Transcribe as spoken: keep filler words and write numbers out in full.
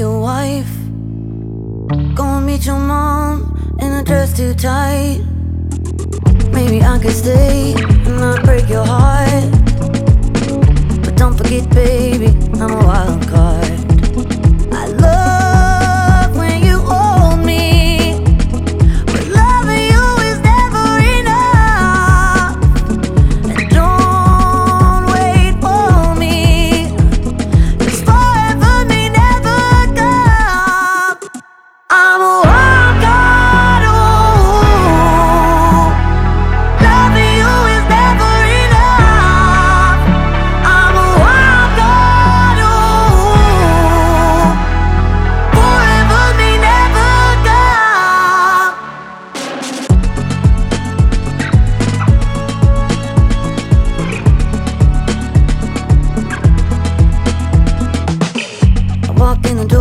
your wife. Go and meet your mom in a dress too tight. Maybe I could stay and not break your heart, but don't forget, baby, I'm a wild card. I love when you hold me, but loving you is never enough. And don't wait for me, 'cause forever may never come. I'm a wild card, ooh. Loving you is never enough. I'm a wild card, ooh. Forever may never come. I walked in the